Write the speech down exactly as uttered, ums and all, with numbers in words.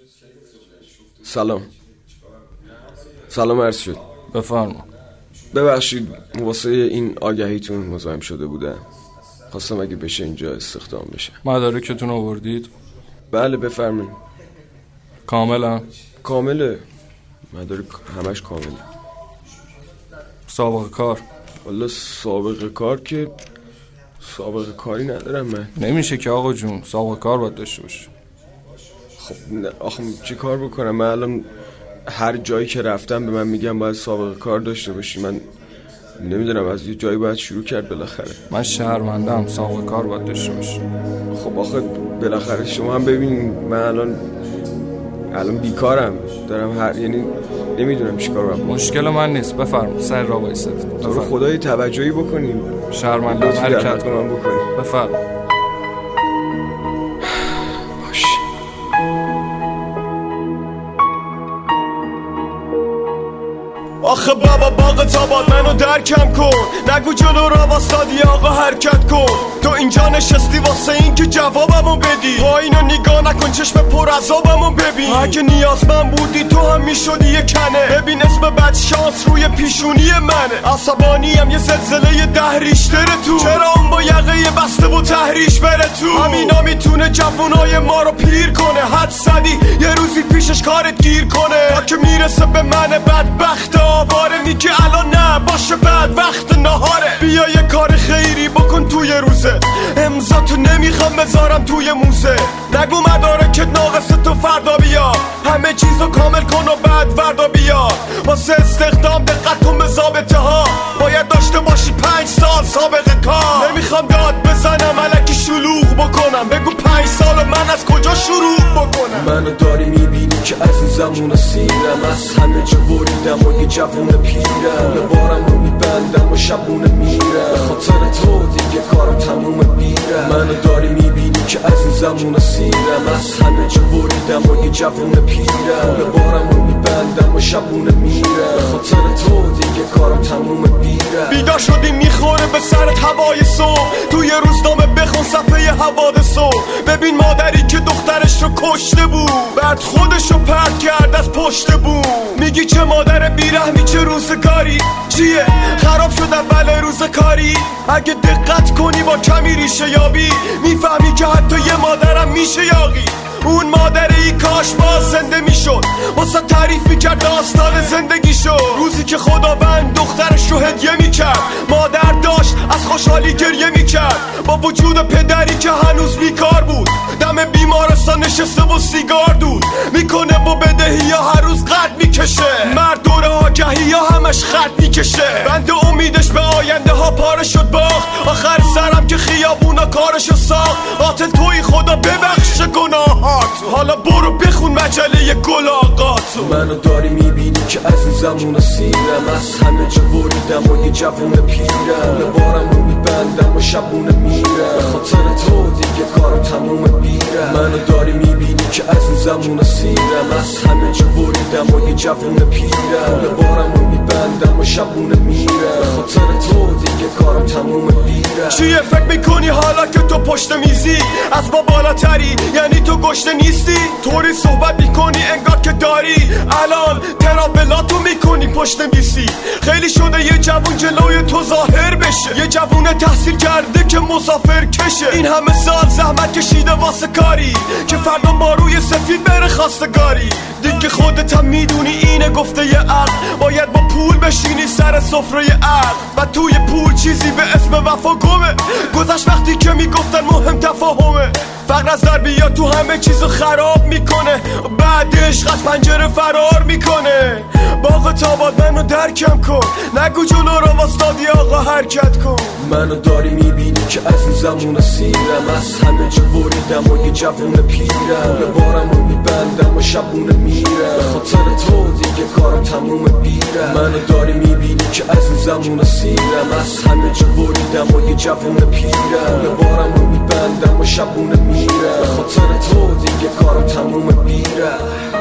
سلام سلام عرض شد. بفرما. ببخشید واسه این آگهیتون مزاحم شده بودم، خواستم اگه بشه اینجا استخدام بشه. مدارکتون آوردید؟ بله بفرمایید. کاملا؟ کامله، مدارک همش کامله. سابقه کار؟ والا سابقه کار که سابقه کاری ندارم من. نمیشه که آقا جون، سابقه کار باید داشته باشی. خب آخه چی کار بکنم؟ من الان هر جایی که رفتم به من میگم باید سابقه کار داشته باشی. من نمیدونم، از یه جایی باید شروع کرد بالاخره. من شهروندم، سابقه کار باید داشته باشی. خب آخه بالاخره شما هم ببینید من الان الان بیکارم، دارم هر یعنی نمیدونم چیکار باید. مشکل من نیست، بفرما سر را وایسید. تو خدای توجهی بکنیم. شهروندم، حرکت کنم بکنیم. بفرما. آخه بابا باغ تاباد منو درکم کن، نگو جلو را واسادی آقا حرکت کن. تو اینجا نشستی واسه این که جوابمو بدی، با اینو نگاه نکن چشم پر عذابمو ببین. اگه نیازمند بودی تو هم میشدی یه کنه، ببین اسم بد شانس روی پیشونی منه. عصبانیم یه زلزله ده ریشتره تو، چرا اون با یقه بسته و تحریش بره تو. همینا میتونه جوونای ما رو پیر کنه، حد زدی یه روزی پیشش کارت گیر کنه. تا که میرسه به من بدبخت آواره، میگه الان نه باشه بعد وقت نهاره. بیا یه کار خیری بکن توی روزه، امضا تو نمیخوام بذارم توی موزه. نگو مدارکت ناقص تو فردا بیا، همه چیزو کامل کن و بعد فردا بیا. واسه استخدام دقت کن به ضابطه ها، باید داشته باشی پنج سال سابقه کار. نمیخوام داد بزنم الکی شلوغ بکنم، بگو پنج سال من از کجا شروع بکنم. منو داری میبینی که عزیزم و سیرم، از همه جا بریدم و یه جوون پیرم. یه بارم رو میبندم و شبونه میرم، به خاطر تو دیگه کارم تموم میرم. منو داری میبینی که عزیزم و سیرم، از همه جا بریدم و یه جوون پیرم. یه بارم رو میبندم و شبونه میرم، به خاطر تو دیگه کارم تموم میرم. بیدار شدی میخوره به سرت هوای صبح، توی روزنامه بخون صفحه حوادثو. ببین مادری که دخترش رو کشته بود، بعد خودش رو پرت کرد از پشت بوم. میگی چه مادر بیرحمی چه روزگاری، چیه خراب شد اول روز کاری. اگه دقت کنی با کمی ریشه یابی، میفهمی که حتی یه مادرم میشه یاغی. اون مادری کاش باز زنده میشد، واسه تعریف میکرد داستان زندگی شد. روزی که خداوند دخترش رو هدیه میکرد، مادر داشت از خوشحالی گریه میکرد. با وجود پدری که هنوز بیکار بود، دم بیمارستان نشسته و سیگار دود میکنه و بدهی ها هر روز قد میکشه. مرد دور آگهی یا همش خط میکشه، بند امیدش به آینده ها پاره شد باخت. آخر سرم که خیابونا کارشو ساخت، قاتل توی خدا ببخش گناهات. حالا برو بخون مجله گل آقاتو. منو داری میبینی که عزیزم و سیرم، از همه جا بریدم و یه جوون پیرم. یه بارم رو میبندم و شبونه میرم، به خاطر تو دیگه کارم تموم میرم. منو داری میبینی که عزیزم و سیرم، از همه جا بریدم و یه جوون پیرم. یه بارم رو میبندم و شبونه میرم، به خاطر تو دیگه کارم تموم میرم. چیه فکر میکنی حالا که تو پشت میزی از ما بالاتری، یعنی تو گشته نیستی؟ طوری صحبت میکنی انگار که داری الان ترابلاتو میکنی پشت میزی. خیلی شده یه جوون جلوی تو ظاهر بشه، یه جوون تحصیل کرده که مسافر کشه. این همه سال زحمت کشیده واسه کاری که فردا ما روی سفید بره خواستگاری. دیگه خودت هم میدونی اینه گفته یه عقل، باید با پول بشینی سر سفره عقل. و توی پول چیزی به اسم وفا گمه، گذشت وقتی که میگفتن مهم تفاهمه. فقر از در بیا تو همه چیزو خراب میکنه، بعدش از پنجره فرار میکنه. باغ تاباد منو درکم کن، نگو جلو را واسطادی آقا حرکت کن. منو داری میبینی که عزیزم و سیرم، از همه جا بریدم و یه جوون پیرم. یه بارم رو میبندم و شبونه میرم، به خاطر تو دیگه کارم تموم میرم. منو داری میبینی که عزیزم و سیرم، از همه جا بریدم و یه جوون پیرم. یه بارم رو میبندم و شبونه میرم، به خاطر تو دیگه کارم تموم میرم.